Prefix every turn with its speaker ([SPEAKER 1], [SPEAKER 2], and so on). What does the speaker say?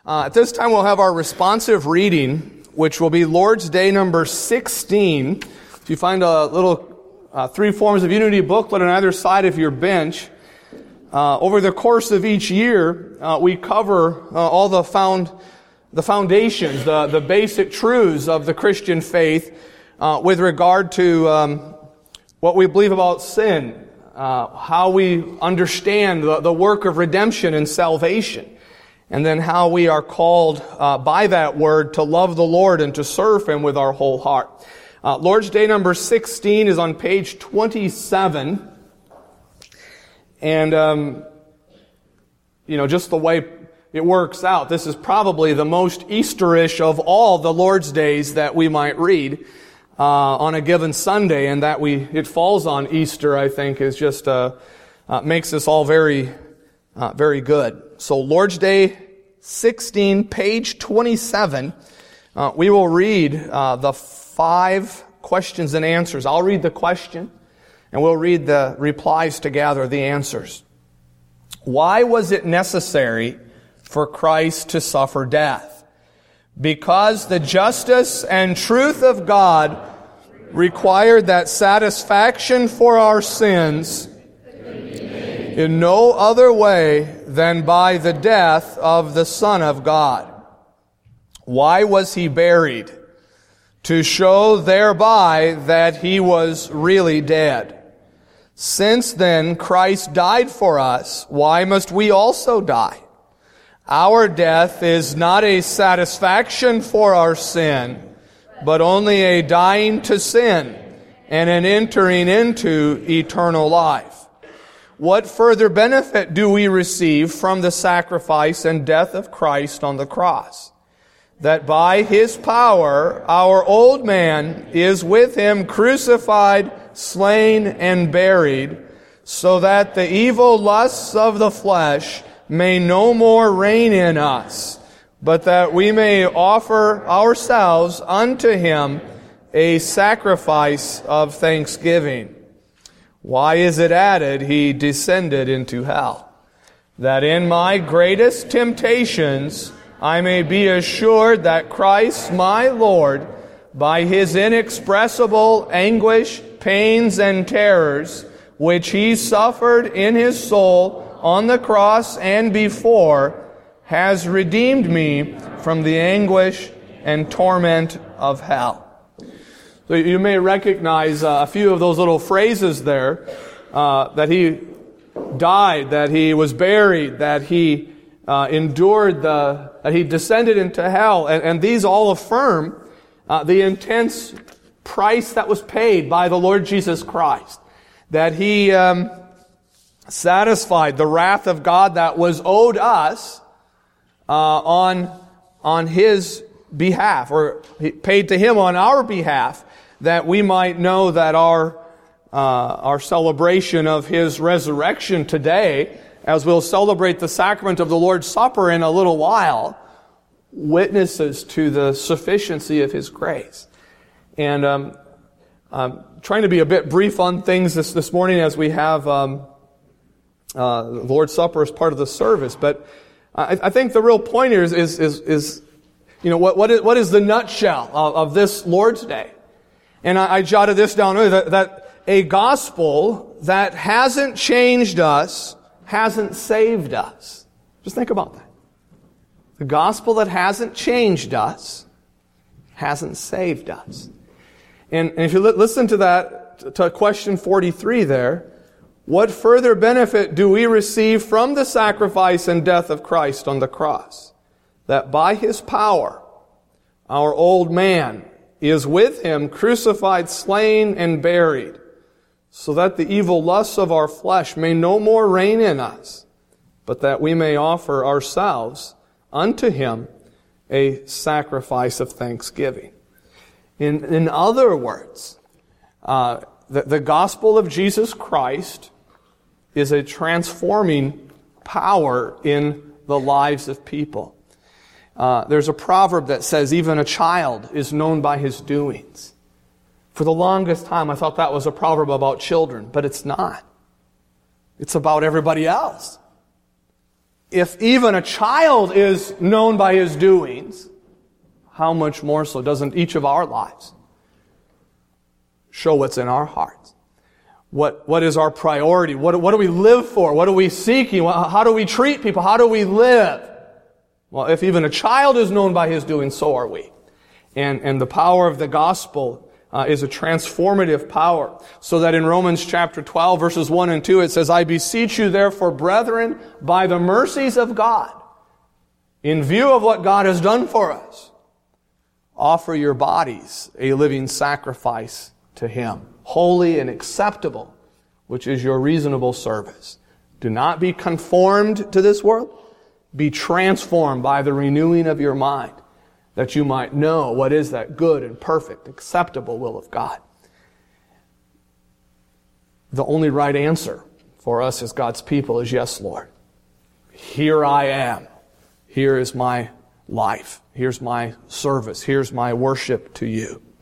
[SPEAKER 1] At this time, we'll have our responsive reading, which will be Lord's Day number 16. If you find a little Three Forms of Unity booklet on either side of your bench, over the course of each year, we cover all the foundations, the basic truths of the Christian faith with regard to what we believe about sin, how we understand the work of redemption and salvation, and then how we are called by that word to love the Lord and to serve Him with our whole heart. Lord's Day number 16 is on page 27. And, just the way it works out, this is probably the most Easterish of all the Lord's Days that we might read on a given Sunday, and that it falls on Easter, I think, is just makes this all very, very good. So Lord's Day 16, page 27, we will read the 5 questions and answers. I'll read the question, and we'll read the replies to gather the answers. Why was it necessary for Christ to suffer death? Because the justice and truth of God required that satisfaction for our sins in no other way than by the death of the Son of God. Why was He buried? To show thereby that He was really dead. Since then Christ died for us, why must we also die? Our death is not a satisfaction for our sin, but only a dying to sin and an entering into eternal life. What further benefit do we receive from the sacrifice and death of Christ on the cross? That by His power our old man is with Him crucified, slain, and buried, so that the evil lusts of the flesh may no more reign in us, but that we may offer ourselves unto Him a sacrifice of thanksgiving. Why is it added, He descended into hell? That in my greatest temptations I may be assured that Christ my Lord, by His inexpressible anguish, pains, and terrors, which He suffered in His soul on the cross and before, has redeemed me from the anguish and torment of hell. So you may recognize a few of those little phrases there, that He died, that He was buried, that He endured that He descended into hell, and these all affirm the intense price that was paid by the Lord Jesus Christ, that He satisfied the wrath of God that was owed us on His behalf, or He paid to Him on our behalf, that we might know that our celebration of His resurrection today, as we'll celebrate the sacrament of the Lord's Supper in a little while, witnesses to the sufficiency of His grace. And I'm trying to be a bit brief on things this morning as we have the Lord's Supper as part of the service. But I think the real point here is what is the nutshell of this Lord's Day? And I jotted this down earlier, that a gospel that hasn't changed us hasn't saved us. Just think about that. The gospel that hasn't changed us hasn't saved us. And if you listen to that, to question 43 there, what further benefit do we receive from the sacrifice and death of Christ on the cross? That by His power, our old man is with Him crucified, slain, and buried, so that the evil lusts of our flesh may no more reign in us, but that we may offer ourselves unto Him a sacrifice of thanksgiving. In other words, the gospel of Jesus Christ is a transforming power in the lives of people. There's a proverb that says, even a child is known by his doings. For the longest time, I thought that was a proverb about children, but it's not. It's about everybody else. if even a child is known by his doings, how much more so doesn't each of our lives show what's in our hearts? What is our priority? What do we live for? What are we seeking? How do we treat people? How do we live? Well, if even a child is known by his doings, so are we. And the power of the gospel is a transformative power. So that in Romans chapter 12, verses 1 and 2, it says, I beseech you therefore, brethren, by the mercies of God, in view of what God has done for us, offer your bodies a living sacrifice to Him, holy and acceptable, which is your reasonable service. Do not be conformed to this world. Be transformed by the renewing of your mind, that you might know what is that good and perfect, acceptable will of God. The only right answer for us as God's people is, yes, Lord. Here I am. Here is my life. Here's my service. Here's my worship to you.